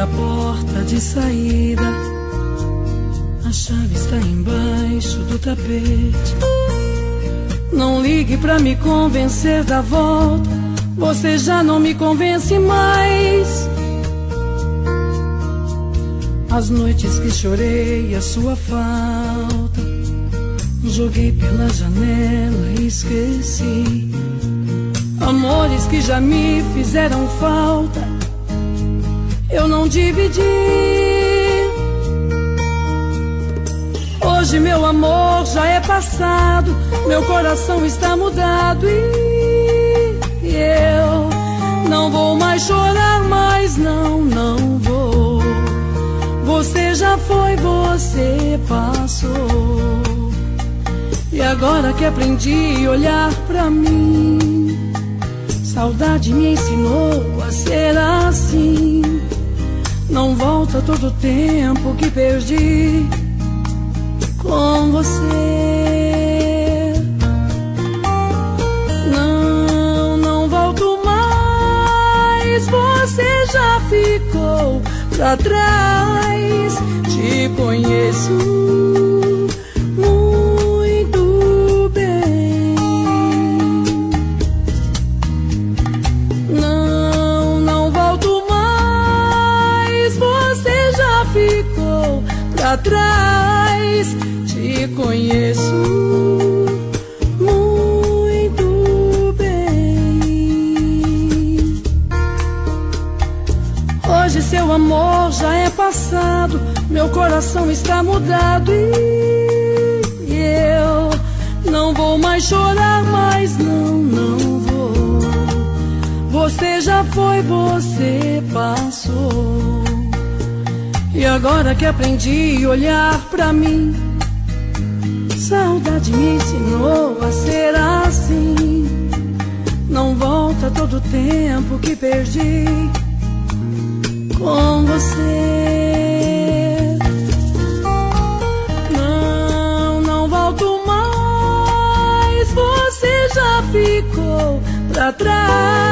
a porta de saída, a chave está embaixo do tapete. Não ligue pra me convencer da volta, você já não me convence mais. As noites que chorei a sua falta, joguei pela janela e esqueci. Amores que já me fizeram falta, eu não dividi. Hoje meu amor já é passado, meu coração está mudado e eu não vou mais chorar, mas não vou. Você já foi, você passou. E agora que aprendi a olhar pra mim, saudade me ensinou a ser assim. Não volta todo o tempo que perdi com você. Não volto mais, você já ficou pra trás. Te conheço muito bem. Não volto mais, você já ficou pra trás. Te conheço muito bem. Hoje seu amor já é passado, meu coração está mudado e eu não vou mais chorar, mas não vou. Você já foi, você passou. E agora que aprendi a olhar pra mim, saudade me ensinou a ser assim. Não volta todo o tempo que perdi com você. Não volto mais, você já ficou pra trás.